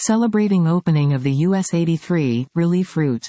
celebrating opening of the US 83 relief route.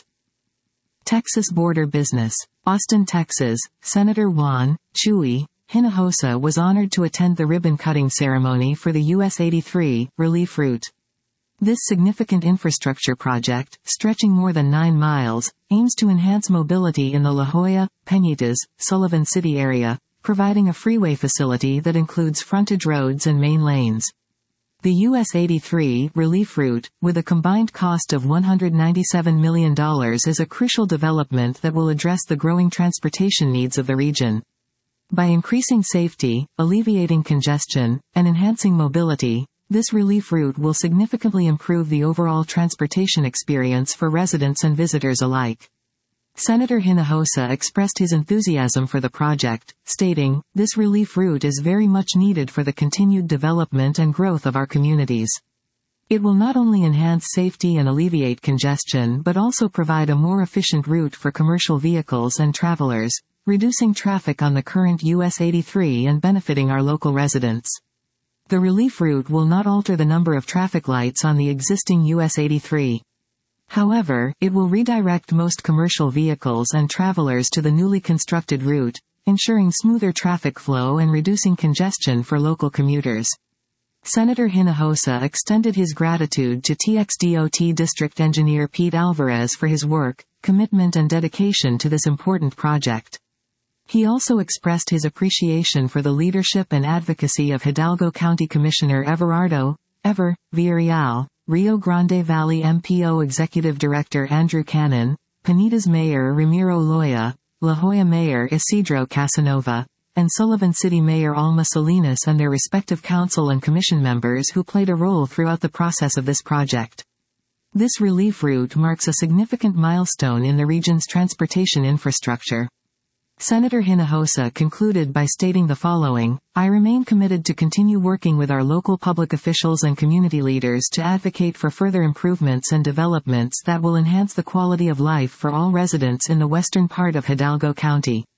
Texas border business. Austin, Texas, Senator Juan Chuy Hinojosa was honored to attend the ribbon-cutting ceremony for the US 83 relief route. This significant infrastructure project, stretching more than 9 miles, aims to enhance mobility in the La Joya, Peñitas, Sullivan City area, providing a freeway facility that includes frontage roads and main lanes. The US 83 relief route, with a combined cost of $197 million, is a crucial development that will address the growing transportation needs of the region. By increasing safety, alleviating congestion, and enhancing mobility, this relief route will significantly improve the overall transportation experience for residents and visitors alike. Senator Hinojosa expressed his enthusiasm for the project, stating, "This relief route is very much needed for the continued development and growth of our communities. It will not only enhance safety and alleviate congestion but also provide a more efficient route for commercial vehicles and travelers, reducing traffic on the current US 83 and benefiting our local residents." The relief route will not alter the number of traffic lights on the existing US 83. However, it will redirect most commercial vehicles and travelers to the newly constructed route, ensuring smoother traffic flow and reducing congestion for local commuters. Senator Hinojosa extended his gratitude to TxDOT District Engineer Pete Alvarez for his work, commitment and dedication to this important project. He also expressed his appreciation for the leadership and advocacy of Hidalgo County Commissioner Everardo Villarreal, Rio Grande Valley MPO Executive Director Andrew Cannon, Peñitas Mayor Ramiro Loya, La Joya Mayor Isidro Casanova, and Sullivan City Mayor Alma Salinas and their respective council and commission members who played a role throughout the process of this project. This relief route marks a significant milestone in the region's transportation infrastructure. Senator Hinojosa concluded by stating the following: "I remain committed to continue working with our local public officials and community leaders to advocate for further improvements and developments that will enhance the quality of life for all residents in the western part of Hidalgo County."